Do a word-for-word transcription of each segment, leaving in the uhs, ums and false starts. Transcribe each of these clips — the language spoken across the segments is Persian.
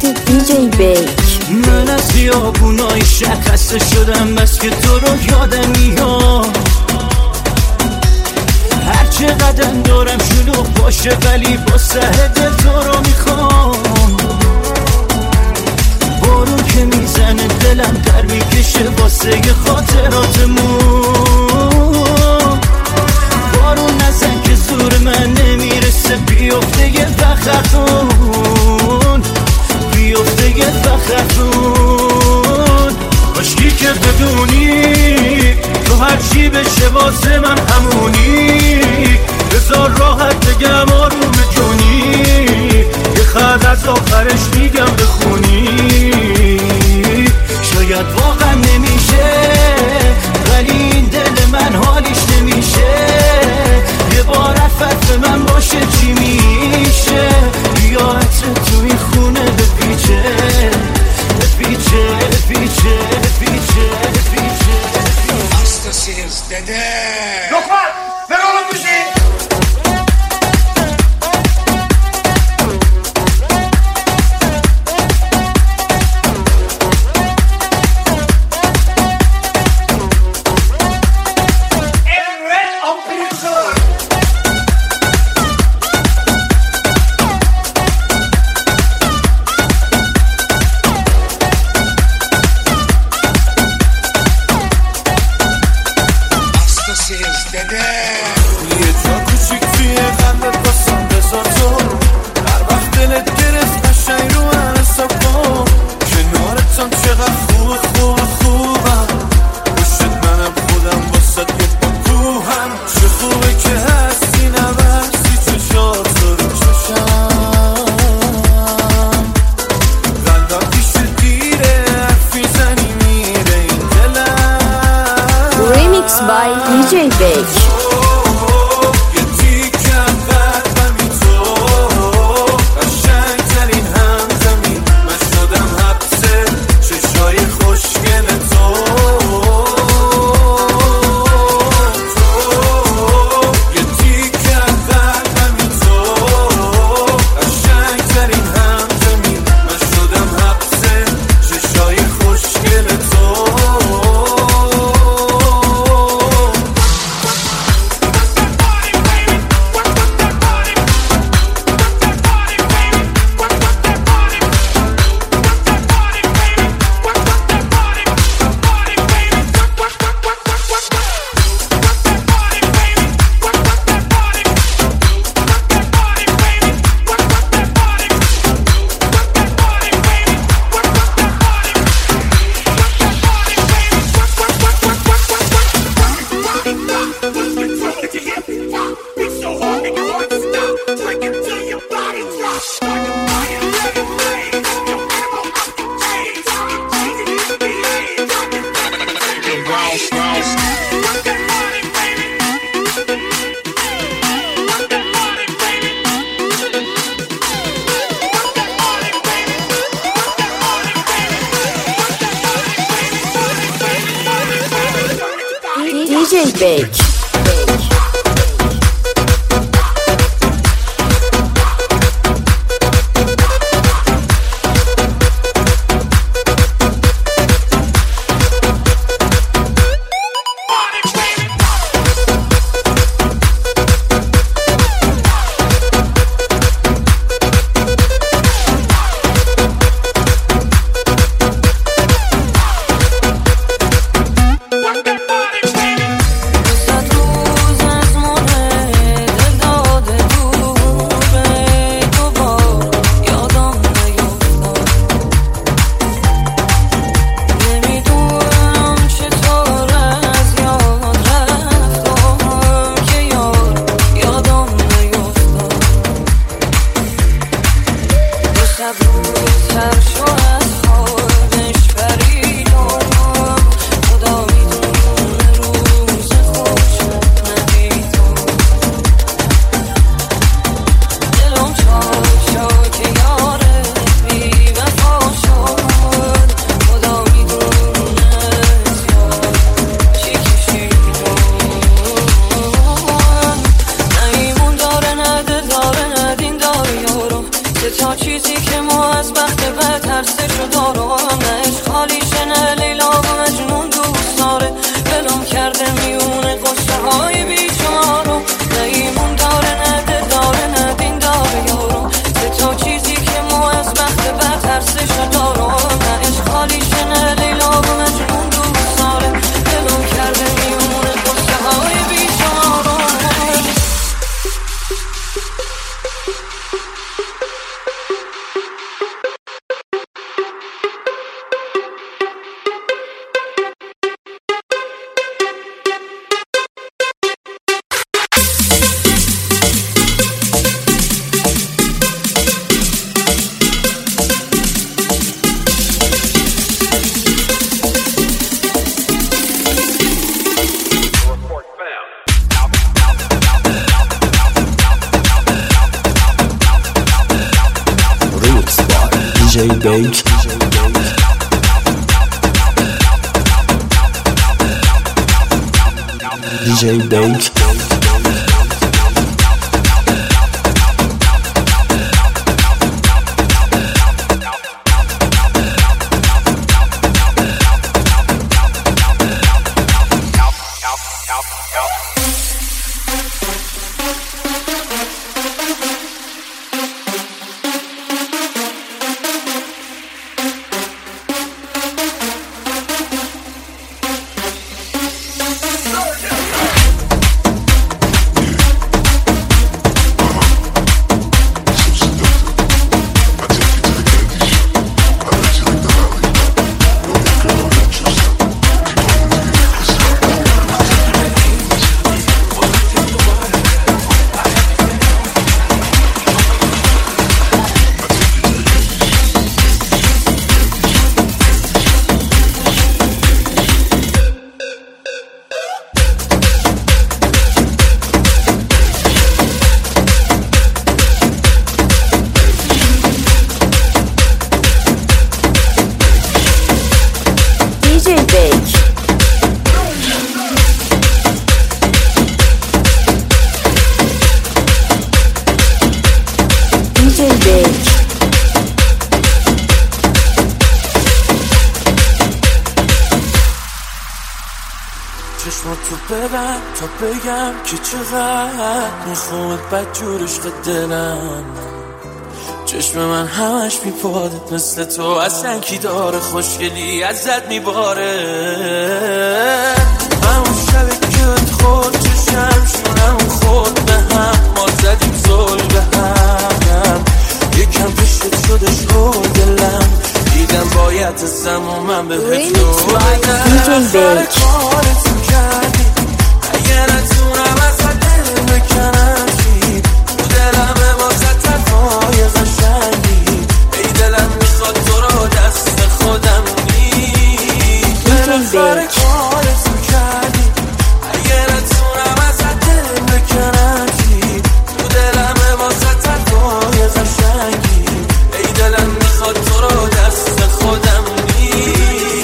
دی جی بیک. من از خیابونای شهر خسته شدم، بس که تو رو یادم میاد. هر چه قدم دارم شلوغ باشه ولی با سر دل تو رو میخوام. بارون که میزنه دلم در میکشه واسه خاطراتمون. بارون نزن که زور من نمیرسه، بیفته یه بخرتون، بیفته یه بخرتون. کاشکی که بدونی تو هر چی بشه واسه من همونی. بذار راحت بگم آروم جونی، یه خط از آخرش میگم بخونی. شاید واقعا نمیشه ولی این دل من حالیش نمیشه. یه بار عفت به من باشه چی میشه؟ بیا عطر تو این خونه بپیچه بپیچه بپیچه بپیچه بپیچه. Hastasıyız dede. Lokman ver oğlum müziği. یه جا کوچیک توی قلبت باسم بذار تو. هر وقت دلت گرفت قشنگ رو من حساب کن. کنارتم چقدر خوبه خوبه خوبم. پشت منم خودم واسد یه پا کوهم. چه خوبه که هستی نبستی چشات رو رو چشم. قلبم پیش دیره حرفی زنی میره این دلم. ریمیکس بای دی جی بیک. دی جی بیک. Got بیک دیجی بیک چشمات تو ببند تا بگم که چقدر میخواد بد جورش دلم چشم من همش میپاده مثل تو اصلا کی داره خوشگلی ازت میباره همون شبه که خورد چشم شونم خورد به هم ما زدیم زل به هم یکم پشت شدش رو دلم دیدم باید ازم و من به هتو دیجی بیک اگه نتونم ازت دل بکنم چی تو دلم واسه تفای قشنگی ای دلم میخواد تو رو دست خودم نی بالاخره کارتو کردی اگه نتونم ازت دل بکنم چی تو دلم واسه تفای قشنگی ای دلم میخواد تو رو دست خودم نی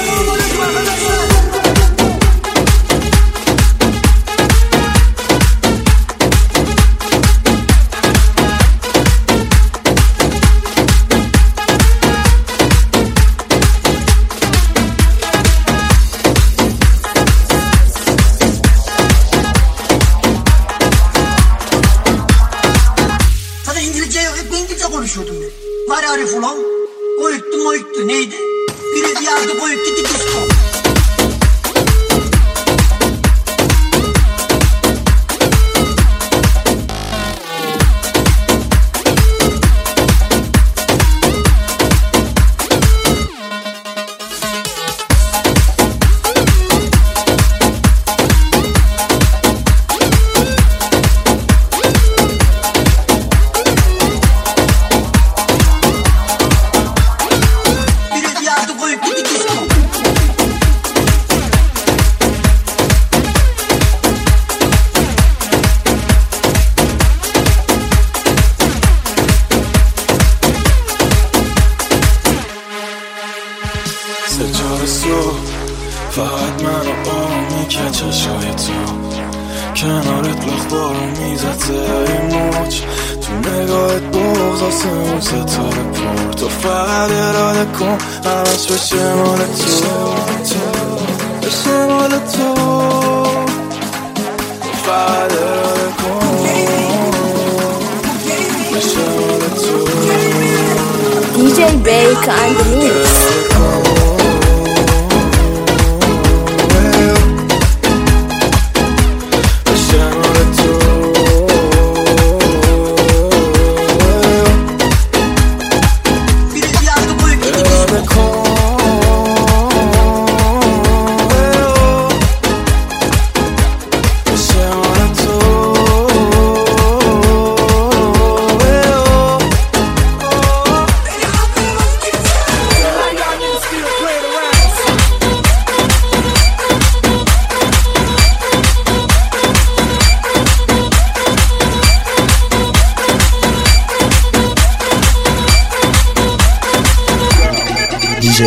konuşuyordum ben. Var Arif ulan. Koyuttu moyuttu neydi? Biri yardı koyut gitti disco. فقط من و آن میکه چشای تو کنارت لخ بارو میزد زیر موج تو نگاهت بغض آسمون ستاره پر تو فقط اراده کن همش بشه مال تو بشه مال تو فقط اراده کن بشه مال تو دیجی بیک and mix.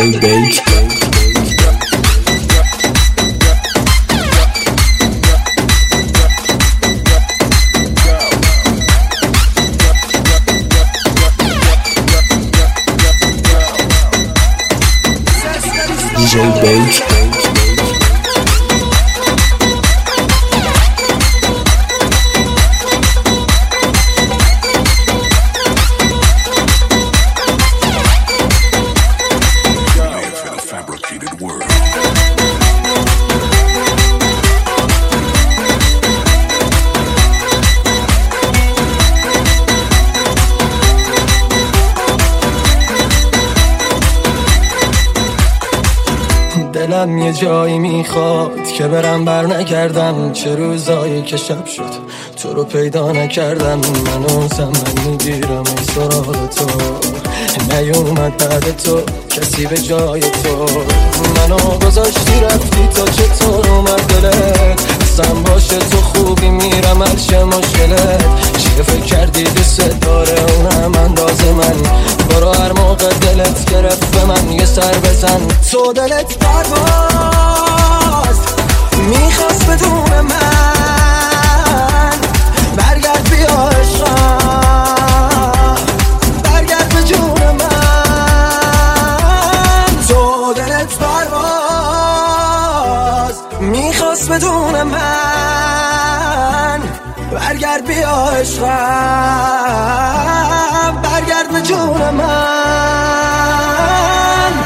جی بیک. دی جی بیک. دلم یه جایی میخواد که برم بر نکردم، چه روزایی که شب شد تو رو پیدا نکردم. منو زمن میگیرم ای سراغ تو، نیومد بعد تو کسی به جای تو. منو گذاشتی رفتی تا چطور اومد دلت، اصلا باشه تو خوبی میرم هر چه مشکلت. چیه فکر کردی دوست داره اونم انداز من، برو هر موقع دلت گرفت به من یه سر بزن. تو دلت پرواز میخواست بدون من، برگرد بیا عشقم، برگرد به جون من. تو دلت پرواز میخواست بدون من، برگرد بیا عشقم، برگرد به جون من.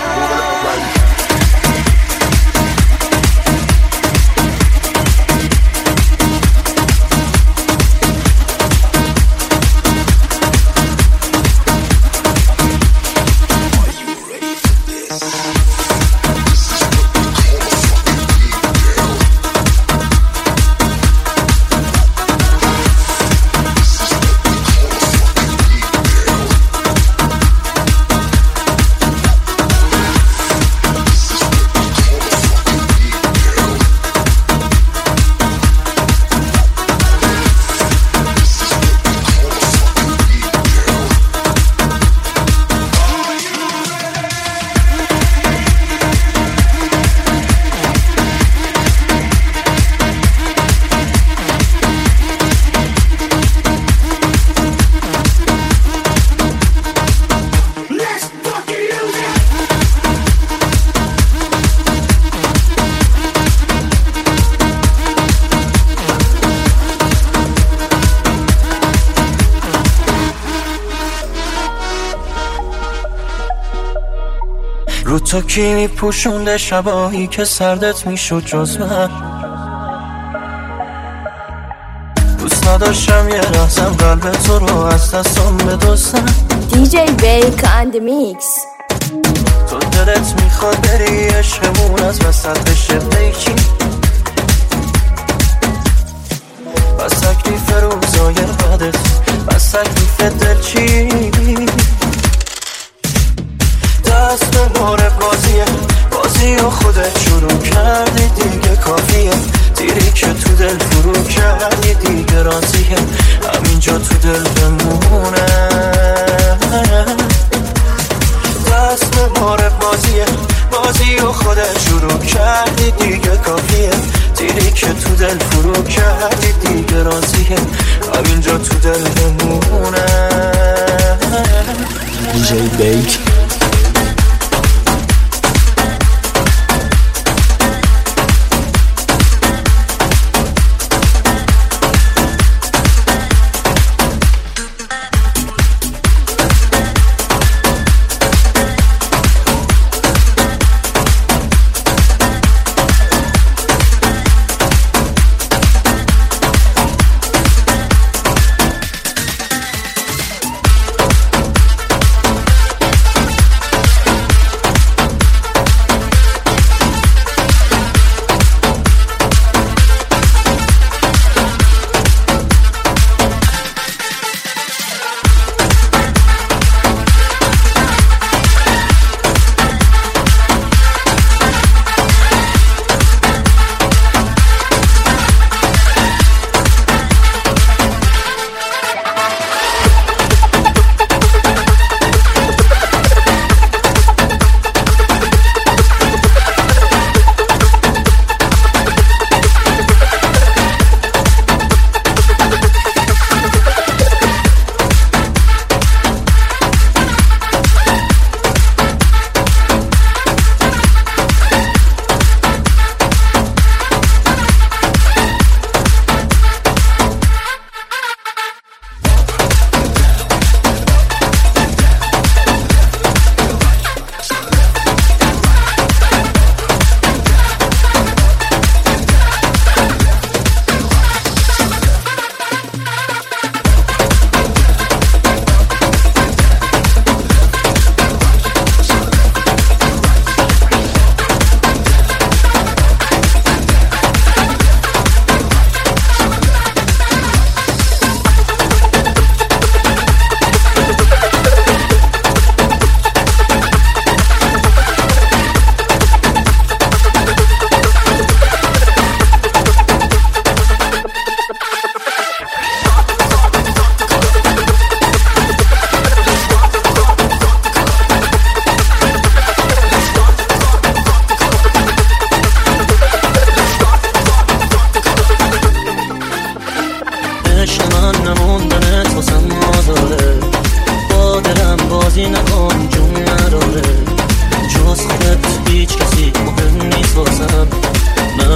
رو تو کی میپوشونده شبایی که سردت میشد جز من. دوست نداشتم یه لحظم قلب تو رو از دستم بدوزم. دی جی بیک and mix. تو دلت میخواد بری عشقمون از وسطش بیکی، بس تکلیف روزای بدت، بس تکلیف دلچی. دست به بار بازیه، بازی و خودت شروع کردی دیگه کافیه. دیری که تو دل فرو کردی دیگه راضیه، همینجا تو دل بمونه. دست به بار بازیه، بازی و خودت شروع کردی دیگه کافیه. دیری که تو دل فرو کردی دیگه راضیه، همینجا تو دل بمونه. دی جی بیک.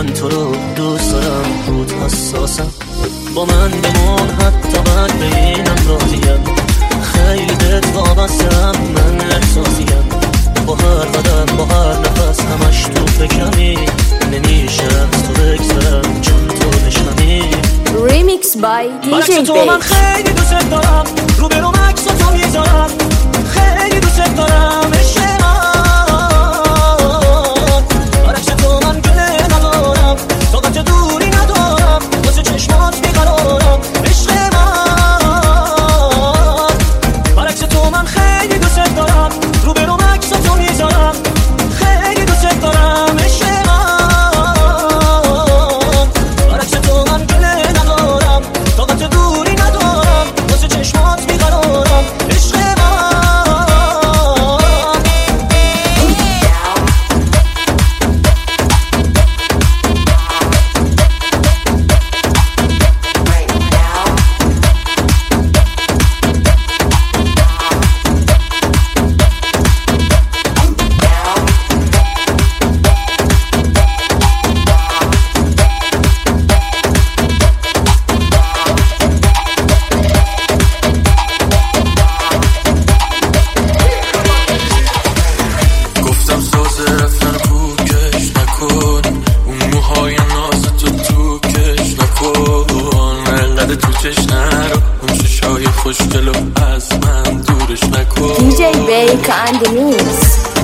من تو رو دوست دارم، بود حساسم. با من بمون حتی بعد ببینم راضیم، خیلی بهت وابستم، من احساسیم. با هر قدم با هر نفس همش تو فکرمی، نمیشه از تو بگذرم چون تو نشمی. Remix by دی جی تو من خیلی دوست دارم، رو برم عکس تو میذارم، خیلی دوست دارم عشق من. برعکس تو من گله ندارم، طاقت دوری ندارم، واسه چشمات بیقرارم عشق من. برعکس تو من خیلی دوست دارم، رو برم عکس تو میذارم، خیلی دوست دارم عشق من. برعکس تو من گله ندارم، طاقت دوری ندارم، واسه چشمات بیقرارم عشق من. گفتم ساز رفتن پوکش نکن، اون موهای ناز تو تو کش نکن، انقدر تو چش نرو، اون چشای خوشگلو از من دورش نکن. دی جی Bake and Mix.